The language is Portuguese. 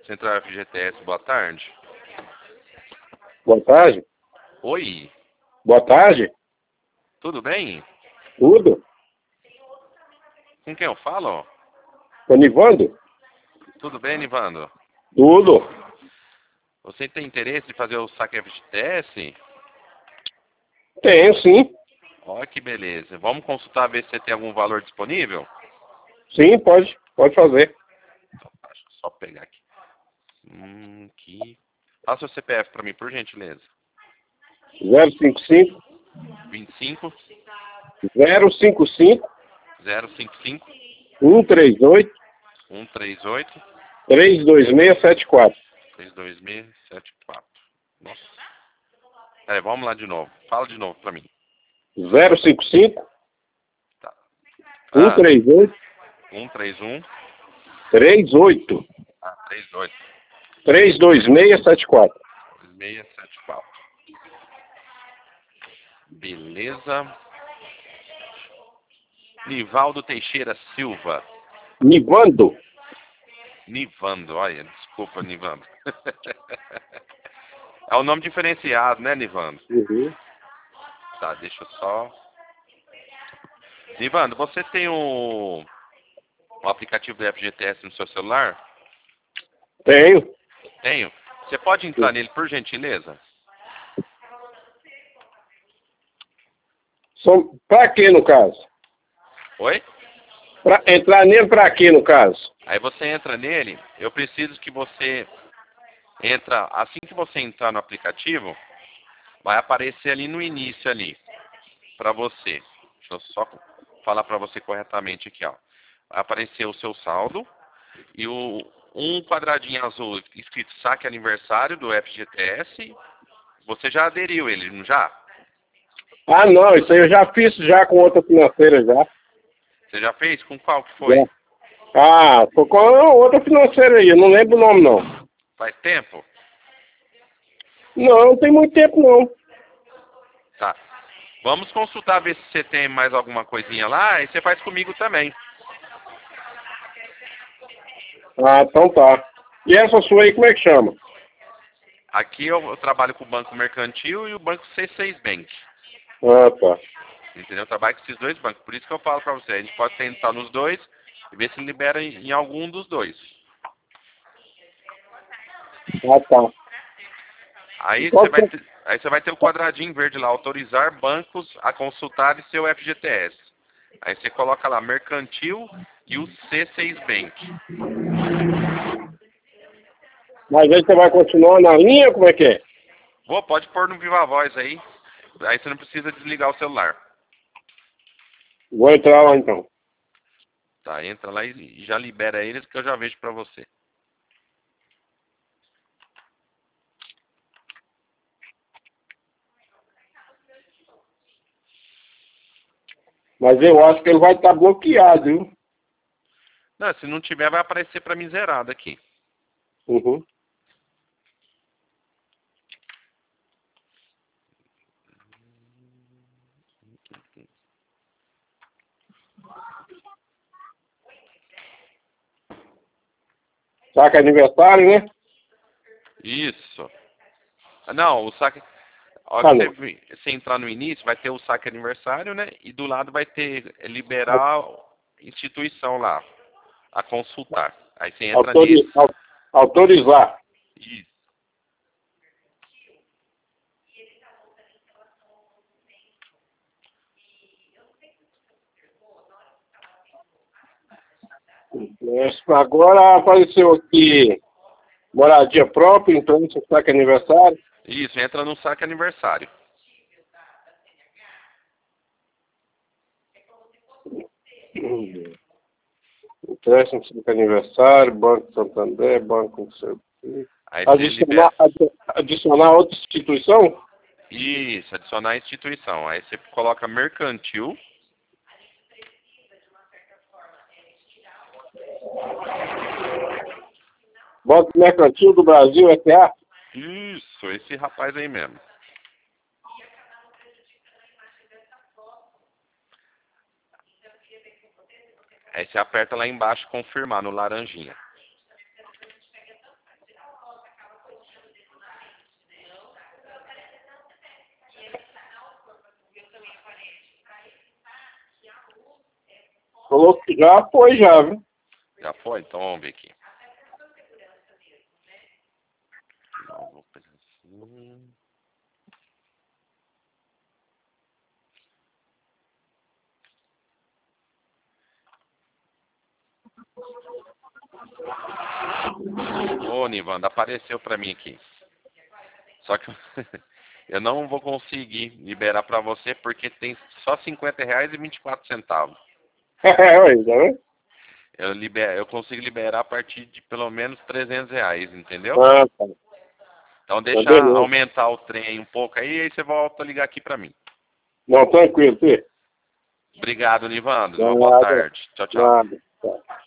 Central FGTS, boa tarde. Boa tarde. Oi, Boa tarde. tudo bem? Tudo? Com quem eu falo? Ô, Nivando? Tudo bem, Nivando? Tudo. Você tem interesse em fazer o saque FGTS? Tenho, sim. Olha que beleza. Vamos consultar, ver se você tem algum valor disponível? Sim, pode fazer. Então, deixa eu só pegar aqui. Aqui. Passa o CPF para mim, por gentileza. 055 25 055 055 138 138 32674. 32674. Nossa. Peraí, vamos lá de novo. Fala de novo para mim. 055 Tá. 138 131 38 38 32674. 2674. Beleza. Nivaldo Teixeira Silva. Nivando? Nivando, olha, desculpa, Nivando. É um nome diferenciado, né, Nivando? Uhum. Tá, deixa eu só. Nivando, você tem o aplicativo do FGTS no seu celular? Tenho. Tenho. Você pode entrar nele, por gentileza? Pra quê, no caso? Oi? Pra entrar nele pra quê, no caso? Aí você entra nele, eu preciso que você entra, assim que você entrar no aplicativo, vai aparecer ali no início ali, para você. Deixa eu só falar para você corretamente aqui, ó. Vai aparecer o seu saldo e um quadradinho azul escrito saque aniversário do FGTS. Você já aderiu ele, não já? Ah, não, isso aí eu já fiz já com outra financeira já. Você já fez? Com qual que foi? Já. Ah, foi com outra financeira aí, eu não lembro o nome não. Faz tempo? Não, não tem muito tempo não. Tá. Vamos consultar, ver se você tem mais alguma coisinha lá, e você faz comigo também. Ah, então tá. E essa sua aí, como é que chama? Aqui eu trabalho com o Banco Mercantil e o Banco C6 Bank. Ah, tá. Entendeu? Eu trabalho com esses dois bancos. Por isso que eu falo pra você. A gente pode tentar nos dois e ver se libera em algum dos dois. Ah, tá. Aí Qual você vai ter o quadradinho verde lá, autorizar bancos a consultarem seu FGTS. Aí você coloca lá Mercantil e o C6 Bank. Mas aí você vai continuar na linha, como é que é? Pode pôr no Viva Voz aí. Aí você não precisa desligar o celular. Vou entrar lá então. Tá, entra lá e já libera eles que eu já vejo pra você. Mas eu acho que ele vai estar bloqueado, viu? Não, se não tiver vai aparecer pra mim zerado aqui. Uhum. Saca aniversário, né? Isso. Não, o saque. A hora Ah, que não. você entrar no início, vai ter o saque aniversário, né? E do lado vai ter liberar a instituição lá, a consultar. Aí você entra Autori- nisso. au- Autorizar. Isso. Agora apareceu aqui moradia própria, então você saca aniversário. Isso, entra no saque aniversário. Empréstimo, saca aniversário, Banco Santander, Banco não sei o quê. Aí você Adicionar, libera. adicionar outra instituição? Isso, adicionar a instituição. Aí você coloca mercantil. Banco Mercantil do Brasil, S.A.? Isso, esse rapaz aí mesmo. Aí você aperta lá embaixo confirmar no laranjinha. falou que já foi, já, viu? Já foi? Então vamos ver aqui. Não, vou pegar assim. Ô, Nivanda, apareceu pra mim aqui. Só que eu não vou conseguir liberar pra você porque tem só R$ 50,24. Ué, tá vendo? Eu consigo liberar a partir de pelo menos R$ 300, entendeu? Ah, tá. Então Tá deixa beleza. aumentar o trem um pouco aí você volta a ligar aqui pra mim. Não, tranquilo, filho. Obrigado, Nivando. Uma boa Nada, tarde. Tchau, tchau. nada. Tá.